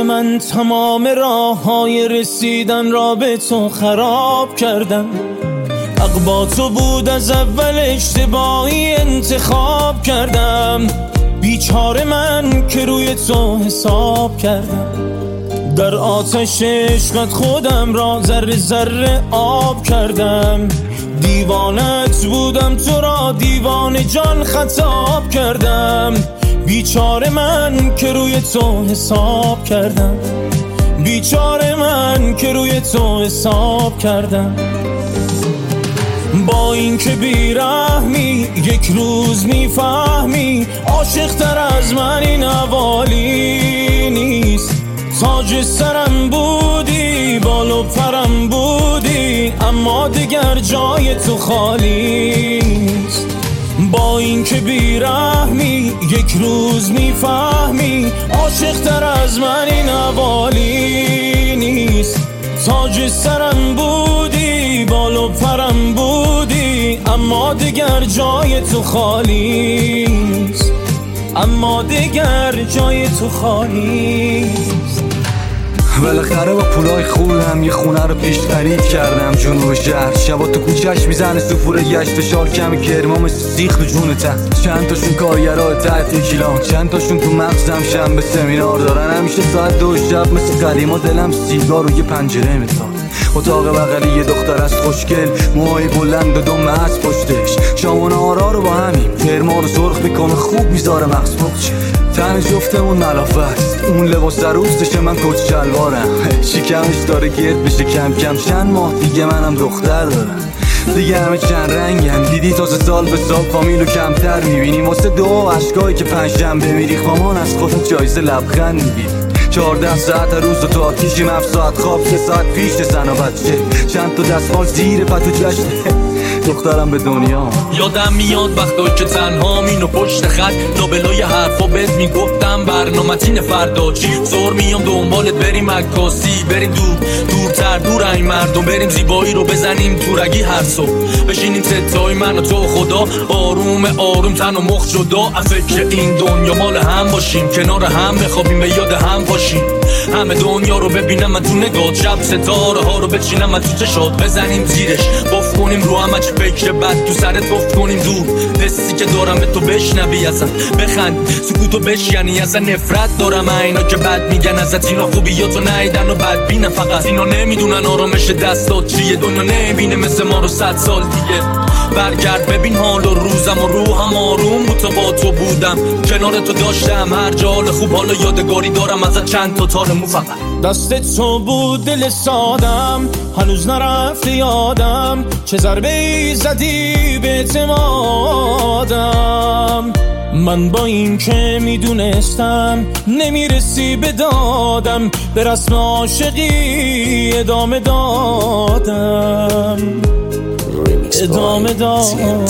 من تمام راههای رسیدن را به تو خراب کردم. حق با تو بود از اول، اشتباهی انتخاب کردم. بیچاره من که روی تو حساب کردم. در آتش عشقت خودم را ذره ذره آب کردم. دیوانت بودم، تو را دیوانه جان خطاب کردم. بیچاره من که روی تو حساب کردم. بیچاره من که روی تو حساب کردم. با این که بیرحمی یک روز میفهمی، عاشق تر از من این حوالی نیست. تاج سرم بودی، بال و پرم بودی، اما دیگر جای تو خالی نیست. با این که بیرحمی یک روز میفهمی، عاشق تر از من این حوالی نیست. تاج سرم بودی، بال و پرم بودی، اما دیگر جای تو خالی نیست. اما دیگر جای تو خالی نیست. بالاخره با پولای خوبم یه خونه رو پیش خرید کردم جنوب شهر. شبا تو کوچه‌اش میزنه سفره گشت و شال کمی کرمام سیخ تو جون ته. چند تاشون کارگرای تحت کیلان، چند تاشون تو مغزم شنبه سمینار دارن. همیشه ساعت 2 شب مثل قدیما دلم سیگار روی پنجره میتاد. اتاق بغلی یه دختر از خوشگل، موهای بلند و دم از پشتش. شام و نهارا رو با همین کرما رو سرخ میکنه، خوب میذاره مغز پخچه. تن جفتمون ملافه است، اون لباس روستشه، من کت شلوارم. شکمش داره گرد بشه کم کم، چند ماه دیگه منم دختر دارم. دیگه همه چند رنگن، دیدی تا 3 سال به سال فامیلو کمتر میبینی. واسه 2 عشقایی که 5 شنبه میریخ مامان از خودت جایزه لبخند میگیری. 14 ساعت روز و تو آتیشیم، 7 ساعت خواب، 3 ساعت پیش زن و بچه، چند تا دستمال زیر پتو جشنه دخترم به دنیا. یادم میاد وقتایی که تنها مینو پشت خط لابلای حرفا بهت میگفتم برنامه‌تین فردا چی. زور میام دنبالت بریم عکاسی، بریم دورتر دور این مردم، بریم زیبایی رو بزنیم تو رگی هر صبح. بشینیم ستای من و تو خدا، آروم آروم تن و مخ جدا. از فکر این دنیا مال هم باشیم، کنار هم بخوابیم، به یاد هم باشیم. همه دنیا رو ببینم من تو نگات، شب ستاره ها رو بچینم من تو چشات. بزنیم زیرش باف کنیم رو همه چه فکر بد تو سرت گفت کنیم دور. حسی که دارم به تو بشنوی ازم، بخند سکوتو بشکنی ازم. نفرت دارم اینا که بد میگن ازت، اینا خوبیاتو نیدن و بد بینن. فقط اینا نمیدونن آرامش دستات چیه، دنیا نمیبینه مثل ما رو 100 سال دیگه. برگرد ببین حال و روزم و روحم آروم بود تا با تو بودم، کنار تو داشتم هر جا حال خوب. حالا یادگاری دارم ازت چند تا تار مو فقط. دست تو بود دل سادم، هنوز نرفته یادم. چه ضربه‌ای زدی به اعتمادم. من با این که میدونستم نمیرسی به دادم، به رسم عاشقی ادامه دادم. ادامه دادم.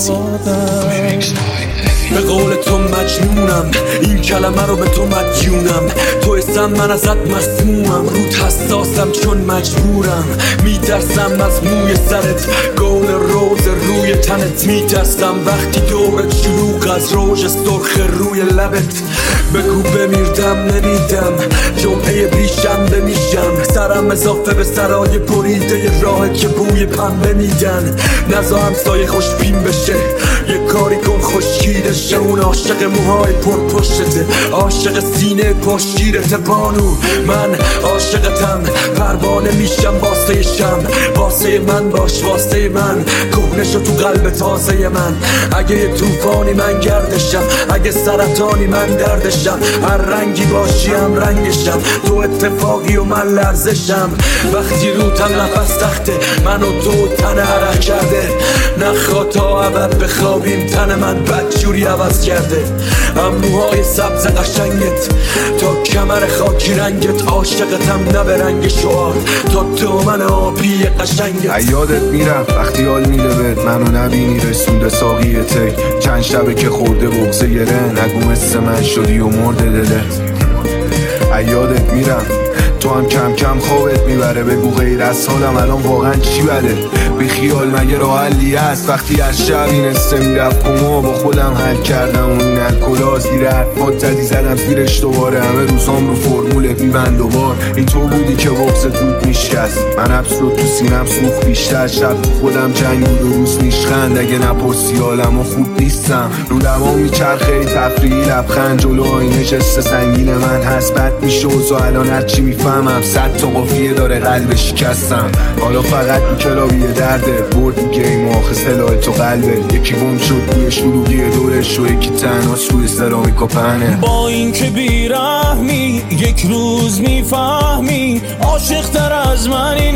به قول تو مجنونم، این کلمه رو به تو مدیونم. تو اسم من ازت مسمومم، روت حساسم چون مجبورم. میترسم از موی سرت، گل روز روی تنت. میترسم وقتی دورت شلوغ از روژ سرخ روی لبت. بگو بمیردم نمیدم، جمعه بیشنبه میشم. سرم اضافه به سرای بریده راه که بوی پنبه میدن. نزا همسایه خوش بین بشه، یه کاری کن خوشگیرشه. اون عاشق موهای پرپشته، عاشق سینه پشگیرت بانو. من عاشقتم، پروانه میشم واسه شم. واسه من باش، واسه من کهنه شو تو قلب تازه من. اگه یه طوفانی من گردشم، اگه سرطانی من دردشم. هر رنگی باشی هم رنگشم، تو اتفاقی و من لرزشم. وقتی روتم نفس تخته، من و تو تن عرق کرده. نخوا تا ابد بخوابیم، تن من بدجوری عوض کرده. اموهای سبز قشنگت تا کمر خاکی رنگت. عاشقتم نه به رنگ شعار، تا دامن آبی قشنگت. یادت میرم وقتی حال میده بهت، منو نبینی رسونده ساقی تی. چند شبه که خورده بغضه گره، نگو مثل من شدی و مرد دلت. یادت میرم تو هم کم کم خوابت میبره. بگو غیر از حالم الان واقعا چی بده؟ بی خیال مگه راه حلی هست؟ وقتی از شب این استه میرفت کما با خودم حل کردم و این الکلا زیر حرفات زدی زدم زیرش دوباره. همه روزام رو فرمول بیبند و بار. این تو بودی که بغض دود میشکست. من ابسود تو سینم سوخت بیشتر. شب خودم جنگ بود و روز میشخند. اگه نپرسی حالم و خوب نیستم. رو دوام میچرخه تفریحی لبخند. جلو آینه جست سنگین من هست. بد میشه و الان هرچی میفهمم 100 تا قافیه داره قلب شکستم. حالا فقط این کلابیه درده. برد گیم و آخه سلاح تو قلبه. یکی گم شد توی شلوغی دورش و یکی تنها روی سرامیک و پهنه. با این که بیرحمی یک روز میفهمی عاشق تر از من این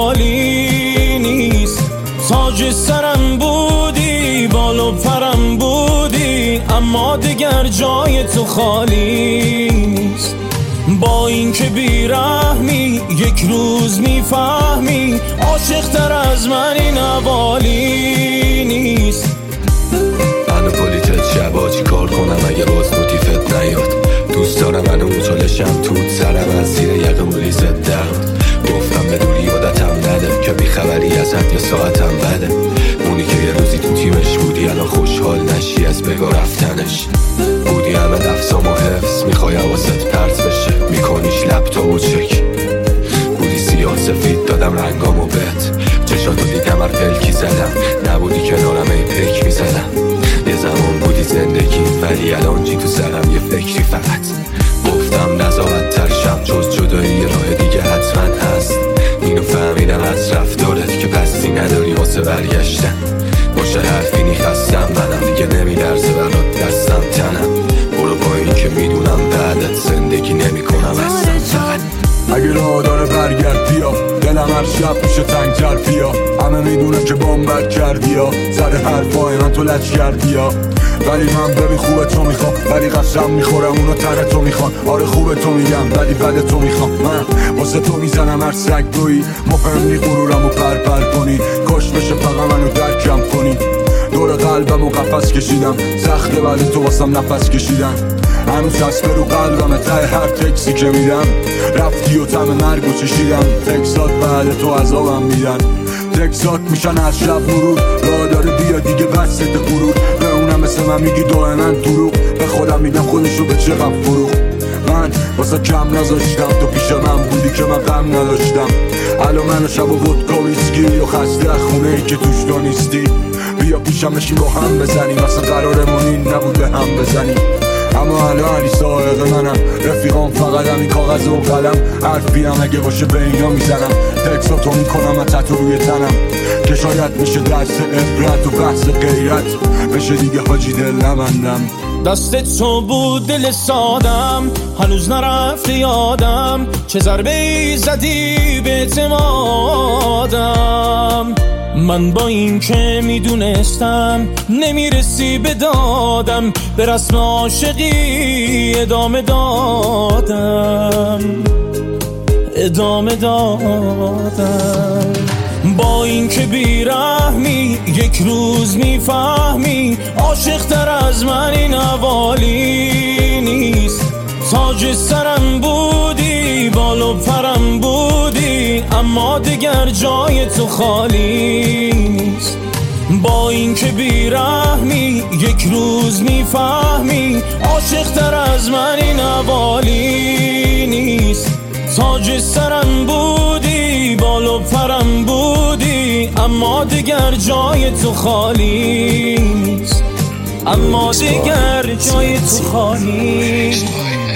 حوالی نیست. تاج سرم بودی بالا پرم بودی اما دیگر جای تو خالی نیست. با این که بیرحمی یک روز میفهمی عاشق تر از من این حوالی نیست. منو پلیتت شبا چی کار کنم اگه باز موتیفت نیاد؟ دوست دارم منو مطالشم توت سرم از زیر یقه مولیزت درد. گفتم به دوری عادتم نده که بیخبری ازت یا ساعتم بده. اونی که یه روزی تو تیمش بودی الان خوشحال نشی از بگاه رفتنش. بودی همه نفسام و حفظ میخوای حواست پرت بشه میکنیش لپتاپ و چک. بودی سیاه سفید دادم رنگامو بهت. چشاتو دیدم هر پلکی زدم. نبودی کنارم ای پیک میزدم. یه زمان بودی زندگی ولی الان چی تو سرم یه فکری فقط. گفتم نزاعت تر شم جز جدایی راه دیگه حتما هست. اینو فهمیدم از رفتارت که قصدی نداری واسه برگشتن. باشه حرفی نیخستم منم دیگه نمیلرزه برات دستم تنم. برو با این که میدونم بعدت زندگی نمیکنم اصلا فقط. اگه راه داره برگرد بیا. دلم هر شب میشه تنگتر بیا. همه میدونه که بامبر کردی یا سر حرفای من تو لج کردی یا. ولی من ببین خوبه تو میخوام ولی قسم میخورم اونو تره تو میخوان. آره خوبه تو میگم ولی بده تو میخوام. من واسه تو میزنم هر سگ دویی. مفهمنی غرورم و پر کنی. کش بشه فقط منو درکم کنی. دور قلبم و قفس کشیدم. سخته ولی تو واسم نفس کشیدم. هنوز دست رو قلبم ته هر تکسی که میدم. رفتی و تم مرگو چشیدم. تکسات بعد تو عذابم میدن. تکسات میشن از شب مرور. راه داره بیا دیگه بسته غرور. به اونم مثل من میگی دائما دروغ. به خودم میگم خودشو به چقدر فروغ. من واسه کم نذاشتم تو پیش من بودی که من غم نداشتم. الان منو شب و ودکا ویسکی و خسته خونه ای که توش تو نیستی. بیا پیشم بشین با هم بزنیم. اصلا قرارمون این نبود به هم بزنیم. اما الان علی سائق منم. رفیقام فقط همین کاغذ و قلم. حرفی هم اگه باشه به اینا میزنم. تکساتو میکنم تتو روی تنم. که شاید میشه درس عبرت و بحث غیرت بشه دیگه حاجی دل نبندم. دست تو بود دل سادم هنوز نرفت یادم. چه ضربه ای زدی به اعتمادم. من با این که میدونستم نمیرسی به دادم. به رسم عاشقی ادامه دادم. با این که بیرحمی یک روز میفهمی عاشق تر از من این حوالی نیست. تاج سرم بودی بالا پرم بودی اما دیگر جای تو خالی نیست. با این که بیرحمی یک روز میفهمی عاشق تر از من این حوالی نیست. تاج سرم بودی بالا پرم بودی اما دیگر جای تو خالی نیست. اما دیگر جای تو خالی نیست.